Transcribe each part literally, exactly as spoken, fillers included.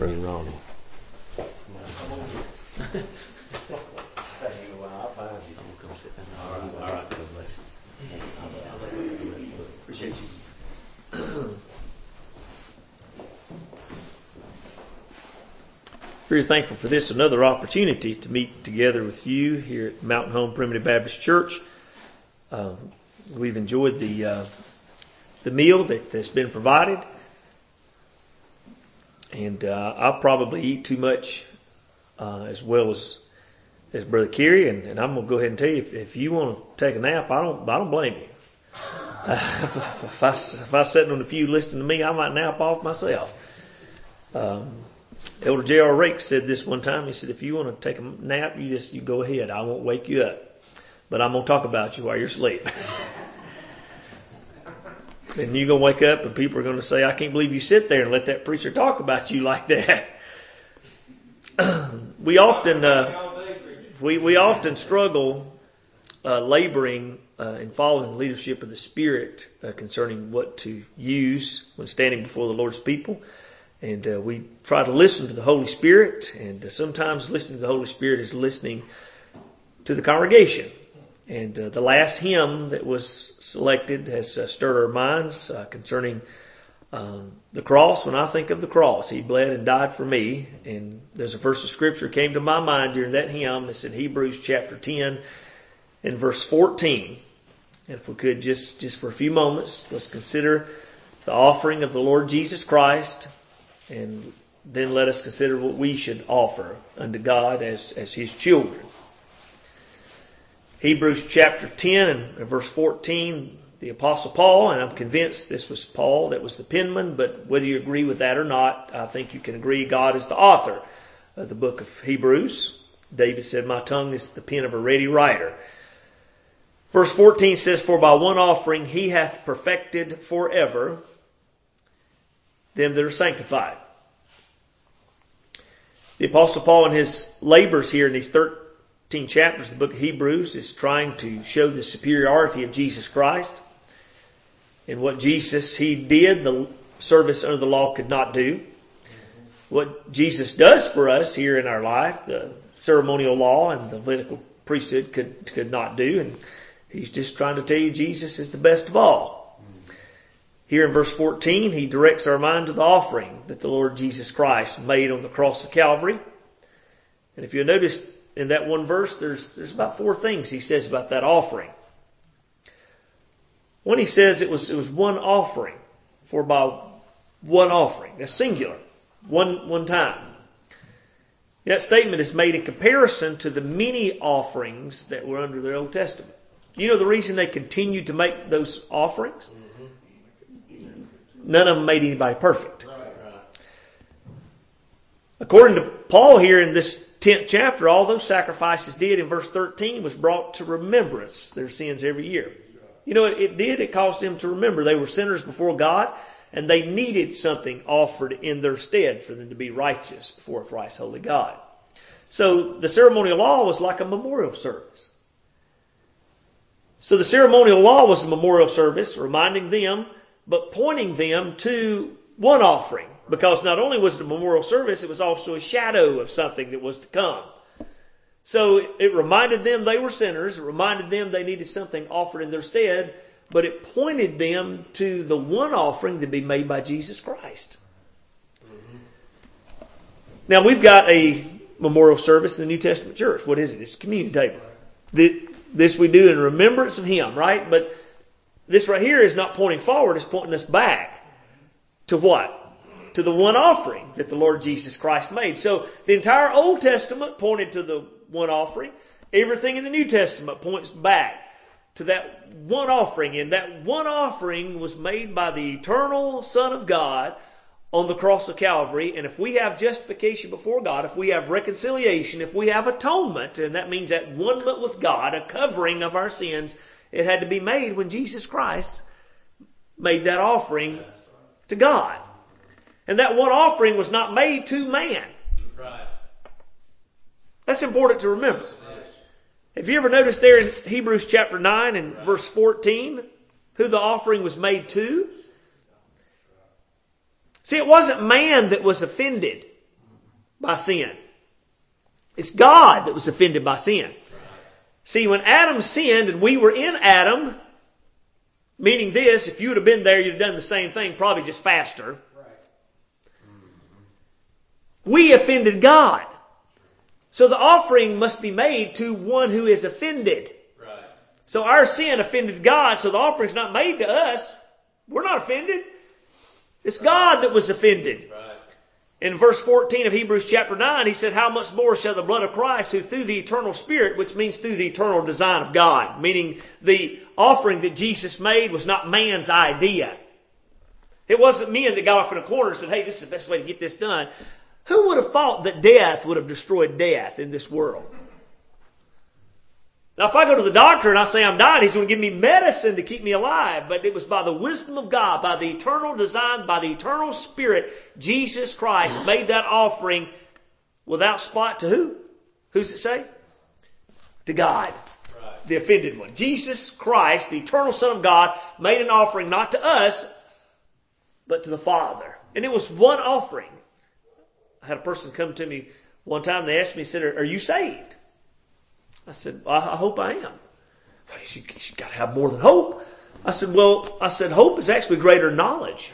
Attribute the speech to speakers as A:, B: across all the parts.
A: Brother Ronnie.
B: I'll find you. We'll come sit down. All right. All right. God bless you. Appreciate you.
C: Very thankful for this, another opportunity to meet together with you here at Mountain Home Primitive Baptist Church. Um, we've enjoyed the uh, the meal that, that's been provided, and uh, I'll probably eat too much uh, as well as as Brother Kerry, and, and I'm gonna go ahead and tell you, if, if you want to take a nap, I don't I don't blame you. Uh, if I if I was sitting on the pew listening to me, I might nap off myself. Um, Elder J R Rakes said this one time. He said, if you want to take a nap, you just you go ahead. I won't wake you up, but I'm gonna talk about you while you're asleep. And you're gonna wake up, and people are gonna say, I can't believe you sit there and let that preacher talk about you like that. we often uh, we we often struggle uh, laboring uh, and following the leadership of the Spirit uh, concerning what to use when standing before the Lord's people. And uh, we try to listen to the Holy Spirit, and uh, sometimes listening to the Holy Spirit is listening to the congregation. And uh, the last hymn that was selected has uh, stirred our minds uh, concerning um, the cross. When I think of the cross, He bled and died for me. And there's a verse of Scripture came to my mind during that hymn. It's in Hebrews chapter ten and verse fourteen. And if we could just, just for a few moments, let's consider the offering of the Lord Jesus Christ. And then let us consider what we should offer unto God as, as His children. Hebrews chapter ten and verse fourteen, the Apostle Paul, and I'm convinced this was Paul that was the penman, but whether you agree with that or not, I think you can agree God is the author of the book of Hebrews. David said, my tongue is the pen of a ready writer. Verse fourteen says, for by one offering He hath perfected forever them that are sanctified. The Apostle Paul in his labors here in these thirteen chapters of the book of Hebrews is trying to show the superiority of Jesus Christ. And what Jesus, He did, the service under the law could not do. What Jesus does for us here in our life, the ceremonial law and the Levitical priesthood could, could not do. And He's just trying to tell you Jesus is the best of all. Here in verse fourteen, he directs our mind to the offering that the Lord Jesus Christ made on the cross of Calvary. And if you'll notice in that one verse, there's, there's about four things he says about that offering. One, he says it was, it was one offering, for by one offering. That's singular. One, one time. That statement is made in comparison to the many offerings that were under the Old Testament. You know the reason they continued to make those offerings? None of them made anybody perfect. According to Paul here in this tenth chapter, all those sacrifices did in verse thirteen was brought to remembrance their sins every year. You know, it, it did. It caused them to remember they were sinners before God, and they needed something offered in their stead for them to be righteous before a thrice holy God. So the ceremonial law was like a memorial service. So the ceremonial law was a memorial service, reminding them, but pointing them to one offering. Because not only was it a memorial service, it was also a shadow of something that was to come. So it reminded them they were sinners. It reminded them they needed something offered in their stead. But it pointed them to the one offering to be made by Jesus Christ. Mm-hmm. Now we've got a memorial service in the New Testament church. What is it? It's a communion table. This we do in remembrance of Him, right? But this right here is not pointing forward, it's pointing us back to what? To the one offering that the Lord Jesus Christ made. So the entire Old Testament pointed to the one offering. Everything in the New Testament points back to that one offering. And that one offering was made by the eternal Son of God on the cross of Calvary. And if we have justification before God, if we have reconciliation, if we have atonement, and that means that one with God, a covering of our sins, it had to be made when Jesus Christ made that offering to God. And that one offering was not made to man. Right. That's important to remember. Have you ever noticed there in Hebrews chapter nine and verse fourteen who the offering was made to? See, it wasn't man that was offended by sin. It's God that was offended by sin. See, when Adam sinned and we were in Adam, meaning this, if you would have been there, you'd have done the same thing, probably just faster. We offended God. So the offering must be made to one who is offended. Right. So our sin offended God, so the offering's not made to us. We're not offended. It's God that was offended. Right. In verse fourteen of Hebrews chapter nine, he said, how much more shall the blood of Christ, who through the eternal Spirit, which means through the eternal design of God, meaning the offering that Jesus made was not man's idea. It wasn't men that got off in a corner and said, hey, this is the best way to get this done. Who would have thought that death would have destroyed death in this world? Now, if I go to the doctor and I say I'm dying, he's going to give me medicine to keep me alive. But it was by the wisdom of God, by the eternal design, by the eternal Spirit, Jesus Christ made that offering without spot to who? Who's it say? To God. Right. The offended one. Jesus Christ, the eternal Son of God, made an offering not to us, but to the Father. And it was one offering. I had a person come to me one time and they asked me, said, are you saved? I said, well, I hope I am. Well, you, you got to have more than hope. I said, well, I said, hope is actually greater than knowledge.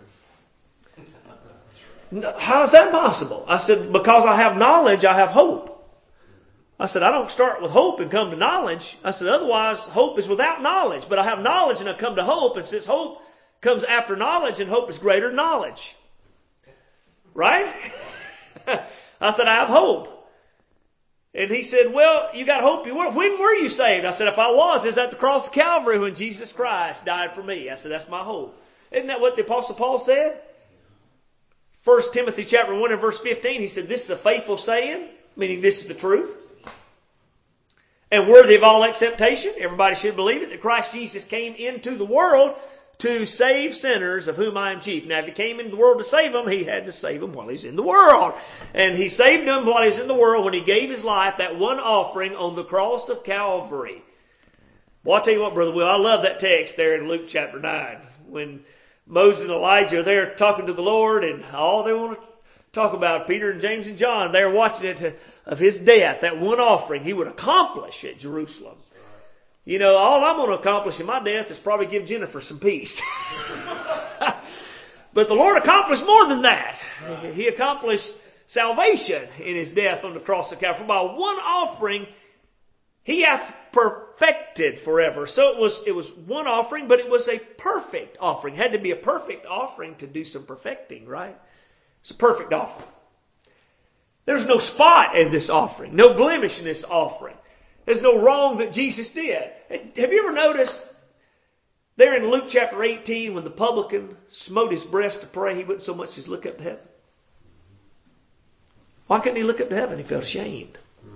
C: How is that possible? I said, because I have knowledge, I have hope. I said, I don't start with hope and come to knowledge. I said, otherwise, hope is without knowledge. But I have knowledge and I come to hope. And since hope comes after knowledge, and hope is greater than knowledge. Right? I said, I have hope. And he said, well, you got hope. You were. When were you saved? I said, if I was, it's at the cross of Calvary when Jesus Christ died for me. I said, that's my hope. Isn't that what the Apostle Paul said? First Timothy chapter one and verse fifteen, he said, this is a faithful saying, meaning this is the truth, and worthy of all acceptation. Everybody should believe it, that Christ Jesus came into the world to save sinners, of whom I am chief. Now, if he came into the world to save them, he had to save them while he's in the world. And he saved them while he's in the world when he gave his life, that one offering on the cross of Calvary. Well, I'll tell you what, Brother Will, I love that text there in Luke chapter nine. When Moses and Elijah are there talking to the Lord, and all they want to talk about, Peter and James and John, they're watching it of his death, that one offering he would accomplish at Jerusalem. You know, all I'm going to accomplish in my death is probably give Jennifer some peace. But the Lord accomplished more than that. Right. He accomplished salvation in his death on the cross of Calvary. By one offering, he hath perfected forever. So it was, it was one offering, but it was a perfect offering. It had to be a perfect offering to do some perfecting, right? It's a perfect offering. There's no spot in this offering, no blemish in this offering. There's no wrong that Jesus did. Have you ever noticed there in Luke chapter eighteen, when the publican smote his breast to pray, he wouldn't so much as look up to heaven? Why couldn't he look up to heaven? He felt ashamed.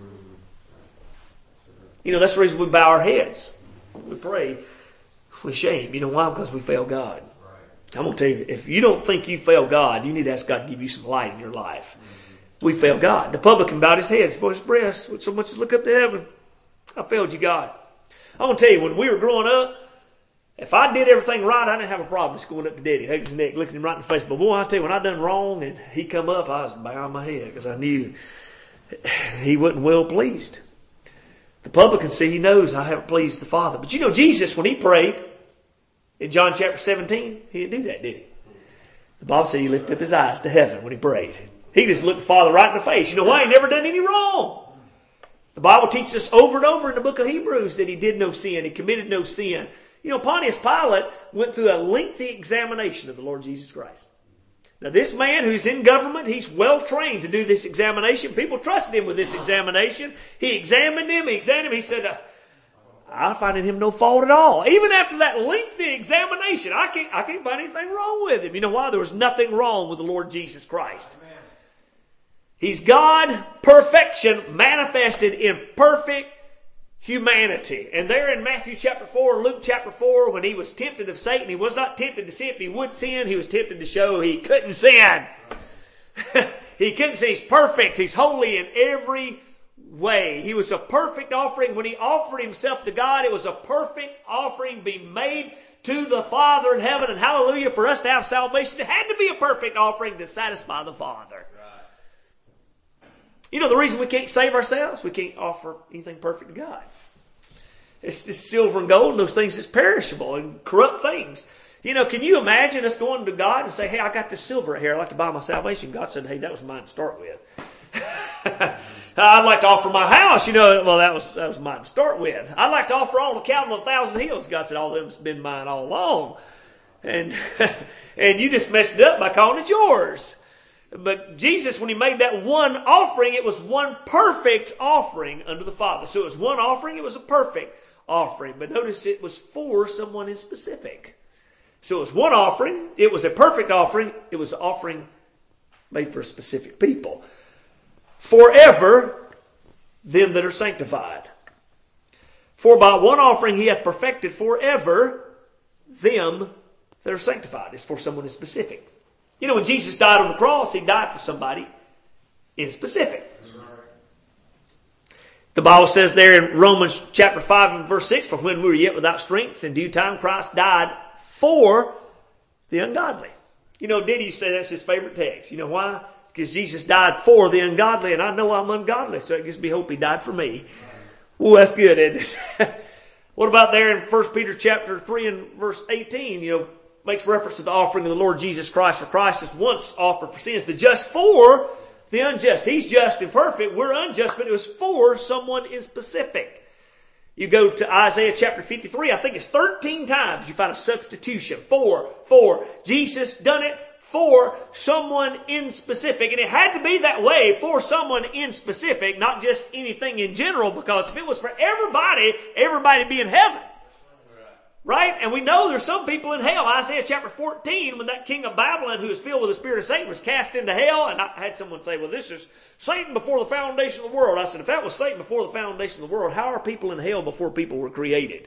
C: You know, that's the reason we bow our heads. We pray with shame. You know why? Because we fail God. I'm going to tell you, if you don't think you fail God, you need to ask God to give you some light in your life. We fail God. The publican bowed his head, smote his breast, wouldn't so much as look up to heaven. I failed you, God. I'm going to tell you, when we were growing up, if I did everything right, I didn't have a problem just going up to Daddy, hugging his neck, looking him right in the face. But boy, I tell you, when I done wrong and he come up, I was bowing my head because I knew he wasn't well pleased. The publican, see, he knows I haven't pleased the Father. But you know, Jesus, when he prayed in John chapter seventeen, he didn't do that, did he? The Bible said he lifted up his eyes to heaven when he prayed. He just looked the Father right in the face. You know why? He never done any wrong. The Bible teaches us over and over in the book of Hebrews that he did no sin. He committed no sin. You know, Pontius Pilate went through a lengthy examination of the Lord Jesus Christ. Now, this man who's in government, he's well trained to do this examination. People trusted him with this examination. He examined him. He examined him. He said, uh, I find in him no fault at all. Even after that lengthy examination, I can't, I can't find anything wrong with him. You know why? There was nothing wrong with the Lord Jesus Christ. He's God, perfection manifested in perfect humanity. And there in Matthew chapter four, Luke chapter four, when he was tempted of Satan, he was not tempted to sin if he would sin. He was tempted to show he couldn't sin. He couldn't sin. He's perfect. He's holy in every way. He was a perfect offering. When he offered himself to God, it was a perfect offering being made to the Father in heaven. And hallelujah, for us to have salvation, it had to be a perfect offering to satisfy the Father. You know the reason we can't save ourselves? We can't offer anything perfect to God. It's just silver and gold and those things that's perishable and corrupt things. You know, can you imagine us going to God and say, hey, I got this silver here. I'd like to buy my salvation. God said, hey, that was mine to start with. I'd like to offer my house. You know, well, that was that was mine to start with. I'd like to offer all the cattle on a thousand hills. God said, all of them's been mine all along. And and you just messed it up by calling it yours. But Jesus, when he made that one offering, it was one perfect offering unto the Father. So it was one offering, it was a perfect offering. But notice it was for someone in specific. So it was one offering, it was a perfect offering, it was an offering made for specific people. Forever, them that are sanctified. For by one offering he hath perfected forever them that are sanctified. It's for someone in specific. You know, when Jesus died on the cross, he died for somebody in specific. The Bible says there in Romans chapter five and verse six, for when we were yet without strength, in due time Christ died for the ungodly. You know, Diddy said that's his favorite text. You know why? Because Jesus died for the ungodly, and I know I'm ungodly, so it gives me hope he died for me. Well, that's good, isn't it? What about there in First Peter chapter three and verse eighteen? You know, makes reference to the offering of the Lord Jesus Christ. For Christ is once offered for sins, the just for the unjust. He's just and perfect. We're unjust, but it was for someone in specific. You go to Isaiah chapter fifty-three, I think it's thirteen times you find a substitution. For, for. Jesus done it for someone in specific. And it had to be that way for someone in specific, not just anything in general, because if it was for everybody, everybody would be in heaven. Right? And we know there's some people in hell. Isaiah chapter fourteen, when that king of Babylon who was filled with the spirit of Satan was cast into hell. And I had someone say, well, this is Satan before the foundation of the world. I said, if that was Satan before the foundation of the world, how are people in hell before people were created?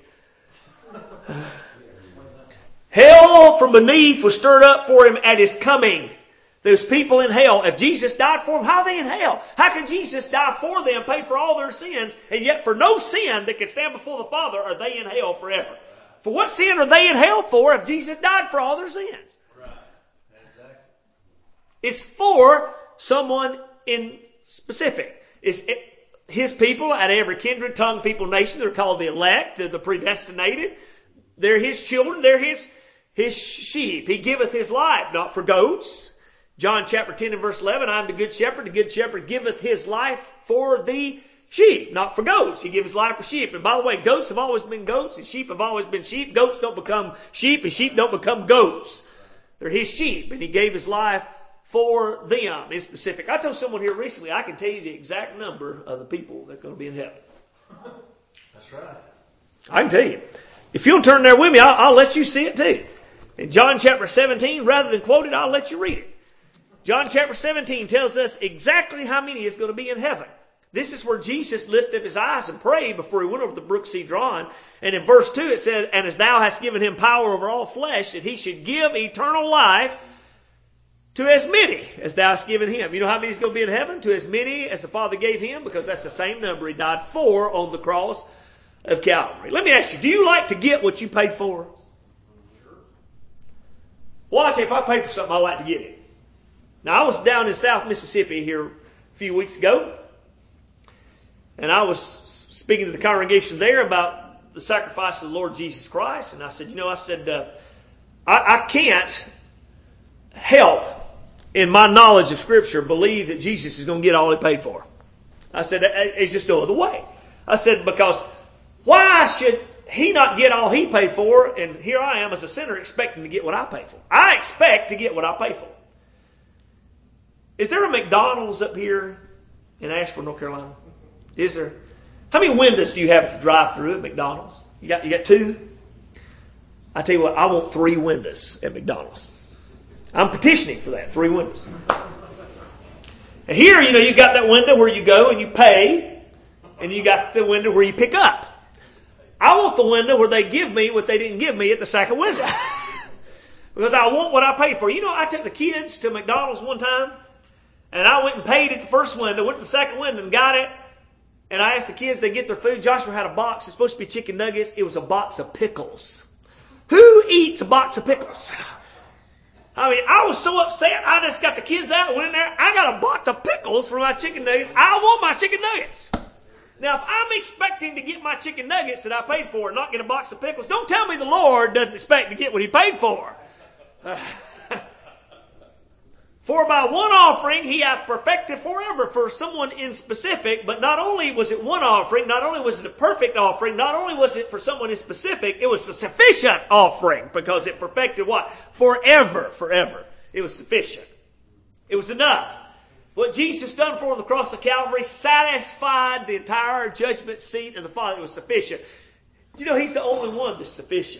C: Hell from beneath was stirred up for him at his coming. Those people in hell, if Jesus died for them, how are they in hell? How can Jesus die for them, pay for all their sins, and yet for no sin that can stand before the Father are they in hell forever? For what sin are they in hell for if Jesus died for all their sins?
B: Right. Exactly.
C: It's for someone in specific. It's his people out of every kindred, tongue, people, nation. They're called the elect. They're the predestinated. They're his children. They're his, his sheep. He giveth his life, not for goats. John chapter ten and verse eleven, I am the good shepherd. The good shepherd giveth his life for the sheep, not for goats. He gives his life for sheep. And by the way, goats have always been goats and sheep have always been sheep. Goats don't become sheep and sheep don't become goats. They're his sheep, and he gave his life for them in specific. I told someone here recently, I can tell you the exact number of the people that are going to be in heaven.
B: That's right.
C: I can tell you. If you'll turn there with me, I'll, I'll let you see it too. In John chapter seventeen, rather than quote it, I'll let you read it. John chapter seventeen tells us exactly how many is going to be in heaven. This is where Jesus lifted up his eyes and prayed before he went over the brook Cedron. And in verse two it said, and as thou hast given him power over all flesh, that he should give eternal life to as many as thou hast given him. You know how many is going to be in heaven? To as many as the Father gave him, because that's the same number he died for on the cross of Calvary. Let me ask you, do you like to get what you paid for?
B: Sure.
C: Well, I tell you, if I pay for something, I like to get it. Now, I was down in South Mississippi here a few weeks ago, and I was speaking to the congregation there about the sacrifice of the Lord Jesus Christ. And I said, you know, I said, uh, I, I can't help in my knowledge of Scripture believe that Jesus is going to get all he paid for. I said, it's just no other way. I said, because why should he not get all he paid for? And here I am as a sinner expecting to get what I paid for. I expect to get what I pay for. Is there a McDonald's up here in Ashford, North Carolina? Is there? How many windows do you have to drive through at McDonald's? You got you got two? I tell you what, I want three windows at McDonald's. I'm petitioning for that, three windows. And here, you know, you got that window where you go and you pay, and you got the window where you pick up. I want the window where they give me what they didn't give me at the second window. Because I want what I paid for. You know, I took the kids to McDonald's one time, and I went and paid at the first window, went to the second window and got it. And I asked the kids, they get their food. Joshua had a box. It's supposed to be chicken nuggets. It was a box of pickles. Who eats a box of pickles? I mean, I was so upset. I just got the kids out and went in there. I got a box of pickles. pickles for my chicken nuggets. I want my chicken nuggets. Now, if I'm expecting to get my chicken nuggets that I paid for and not get a box of pickles, don't tell me the Lord doesn't expect to get what He paid for. Uh, For by one offering He hath perfected forever for someone in specific. But not only was it one offering, not only was it a perfect offering, not only was it for someone in specific, it was a sufficient offering because it perfected what? Forever, forever. It was sufficient. It was enough. What Jesus done for on the cross of Calvary satisfied the entire judgment seat of the Father. It was sufficient. You know, He's the only one that's sufficient.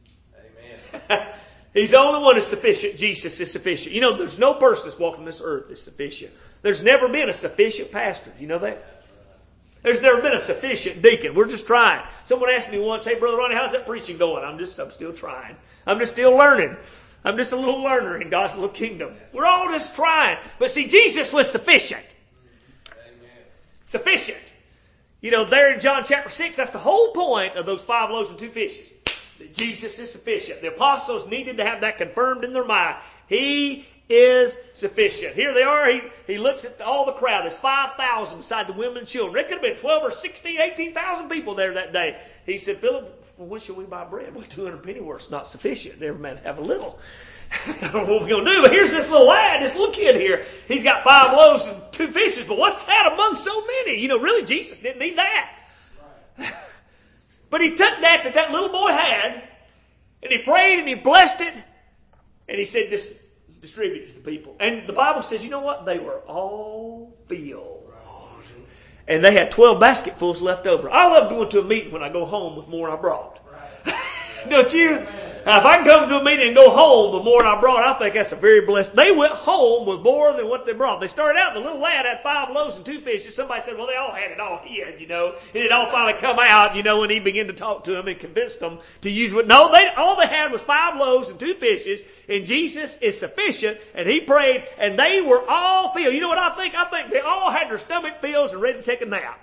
C: Amen. He's the only one that's sufficient. Jesus is sufficient. You know, there's no person that's walking this earth that's sufficient. There's never been a sufficient pastor. You know that? There's never been a sufficient deacon. We're just trying. Someone asked me once, hey, Brother Ronnie, how's that preaching going? I'm just, I'm still trying. I'm just still learning. I'm just a little learner in God's little kingdom. We're all just trying. But see, Jesus was sufficient. Amen. Sufficient. You know, there in John chapter six, that's the whole point of those five loaves and two fishes. That Jesus is sufficient. The apostles needed to have that confirmed in their mind. He is sufficient. Here they are. He, he looks at all the crowd. There's five thousand beside the women and children. There could have been twelve or sixteen, eighteen thousand people there that day. He said, Philip, for when shall we buy bread? Well, two hundred pennyworths not sufficient. Every man have a little. I don't know what we're going to do. But here's this little lad, this little kid here. He's got five loaves and two fishes. But what's that among so many? You know, really, Jesus didn't need that. Right. But He took that that that little boy had, and He prayed and He blessed it, and He said, just distribute it to the people. And the Bible says, you know what? They were all filled. Right. And they had twelve basketfuls left over. I love going to a meeting when I go home with more than I brought. Right. Don't you? Now, if I can come to a meeting and go home with more than I brought, I think that's a very blessed. They went home with more than what they brought. They started out, the little lad had five loaves and two fishes. Somebody said, well, they all had it all he had, you know. And it all finally come out, you know, when he began to talk to them and convinced them to use what. No, they all they had was five loaves and two fishes. And Jesus is sufficient. And He prayed, and they were all filled. You know what I think? I think they all had their stomach filled and ready to take a nap.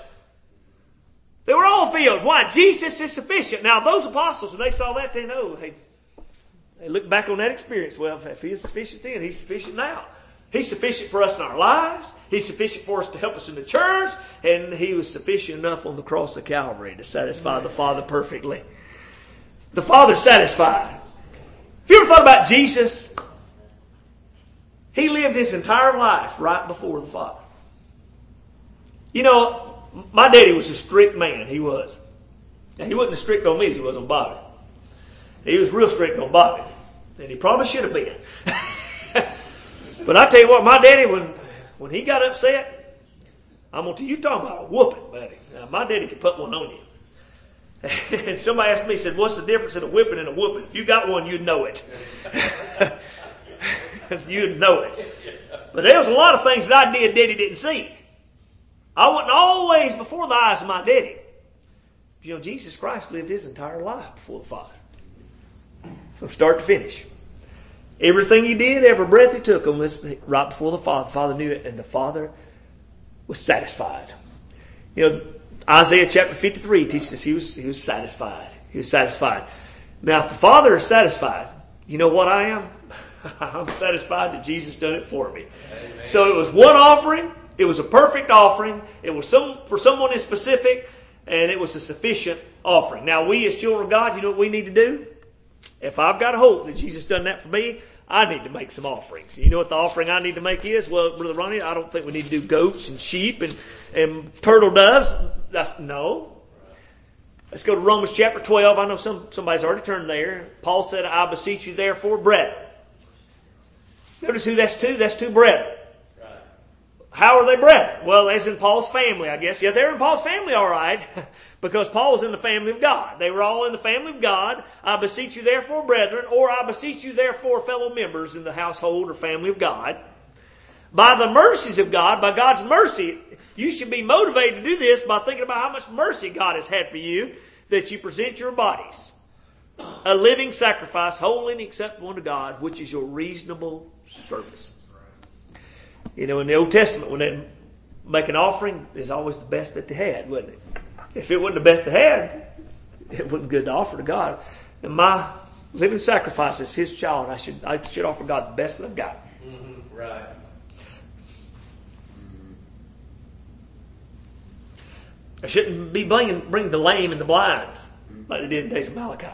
C: They were all filled. Why? Jesus is sufficient. Now, those apostles, when they saw that, they know, hey, they look back on that experience. Well, if He is sufficient then, He's sufficient now. He's sufficient for us in our lives. He's sufficient for us to help us in the church. And He was sufficient enough on the cross of Calvary to satisfy the Father perfectly. The Father's satisfied. Have you ever thought about Jesus? He lived His entire life right before the Father. You know, my daddy was a strict man. He was. Now, he wasn't as strict on me as he was on Bobby. He was real strict on Bobby. And he probably should have been. But I tell you what, my daddy, when when he got upset, I'm going to tell you, talking about a whooping, buddy. Now, my daddy could put one on you. And somebody asked me, said, what's the difference in a whipping and a whooping? If you got one, you'd know it. You'd know it. But there was a lot of things that I did Daddy didn't see. I wasn't always before the eyes of my daddy. You know, Jesus Christ lived His entire life before the Father. From start to finish. Everything He did, every breath He took on this right before the Father. The Father knew it, and the Father was satisfied. You know, Isaiah chapter fifty-three teaches us He was, he was satisfied. He was satisfied. Now, if the Father is satisfied, you know what I am? I'm satisfied that Jesus done it for me. Amen. So it was one offering. It was a perfect offering. It was some for someone in specific, and it was a sufficient offering. Now, we as children of God, you know what we need to do? If I've got hope that Jesus done that for me, I need to make some offerings. You know what the offering I need to make is? Well, Brother Ronnie, I don't think we need to do goats and sheep and, and turtle doves. That's no. Let's go to Romans chapter twelve. I know some somebody's already turned there. Paul said, I beseech you therefore, brethren. Notice who that's to? That's two brethren. How are they brethren? Well, as in Paul's family, I guess. Yeah, they're in Paul's family, all right. Because Paul was in the family of God. They were all in the family of God. I beseech you therefore, brethren, or I beseech you therefore, fellow members in the household or family of God. By the mercies of God, by God's mercy, you should be motivated to do this by thinking about how much mercy God has had for you, that you present your bodies a living sacrifice, holy and acceptable unto God, which is your reasonable service. You know, in the Old Testament, when they make an offering, it's always the best that they had, wasn't it? If it wasn't the best they had, it wasn't good to offer to God. And my living sacrifice is His child. I should I should offer God the best that I've got. Mm-hmm. Right. I shouldn't be bringing, bringing the lame and the blind like they did in the days of Malachi.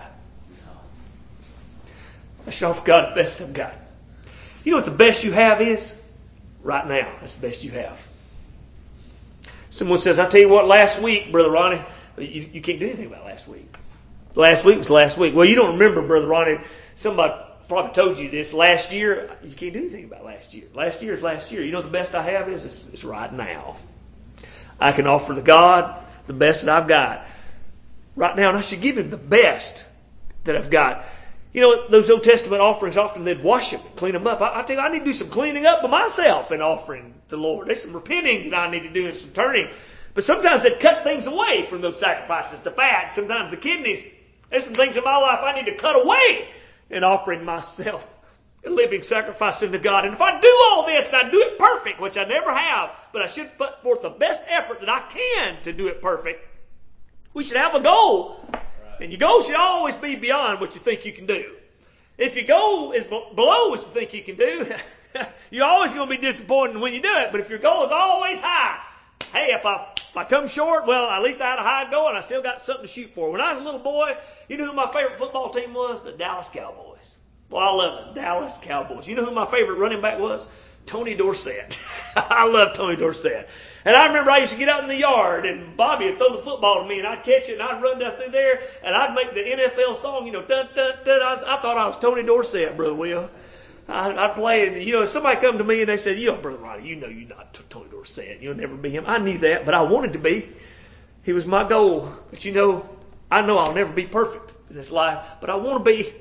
C: I should offer God the best I've got. You know what the best you have is? Right now. That's the best you have. Someone says, I tell you what, last week, Brother Ronnie, you, you can't do anything about last week. Last week was last week. Well, you don't remember, Brother Ronnie. Somebody probably told you this. Last year, you can't do anything about last year. Last year is last year. You know what the best I have is? It's, it's right now. I can offer the God the best that I've got right now, and I should give Him the best that I've got. You know, those Old Testament offerings, often they'd wash them, clean them up. I, I tell you, I need to do some cleaning up of myself in offering the Lord. There's some repenting that I need to do and some turning. But sometimes they'd cut things away from those sacrifices. The fat, sometimes the kidneys. There's some things in my life I need to cut away in offering myself a living sacrifice unto God. And if I do all this and I do it perfect, which I never have, but I should put forth the best effort that I can to do it perfect, we should have a goal. And your goal should always be beyond what you think you can do. If your goal is below what you think you can do, you're always going to be disappointed when you do it. But if your goal is always high, hey, if I if I come short, well, at least I had a high goal and I still got something to shoot for. When I was a little boy, you know who my favorite football team was? The Dallas Cowboys. Well, I love the Dallas Cowboys. You know who my favorite running back was? Tony Dorsett. I love Tony Dorsett. And I remember I used to get out in the yard and Bobby would throw the football to me and I'd catch it and I'd run down through there and I'd make the N F L song, you know, dun, dun, dun. I, was, I thought I was Tony Dorsett, Brother Will. I, I'd play and, you know, if somebody come to me and they said, you know, Brother Ronnie, you know you're not Tony Dorsett. You'll never be him. I knew that, but I wanted to be. He was my goal. But, you know, I know I'll never be perfect in this life, but I want to be.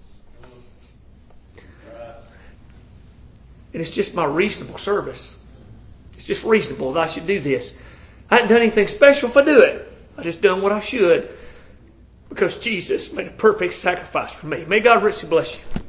C: And it's just my reasonable service. It's just reasonable that I should do this. I hadn't done anything special if I do it. I just done what I should because Jesus made a perfect sacrifice for me. May God richly bless you.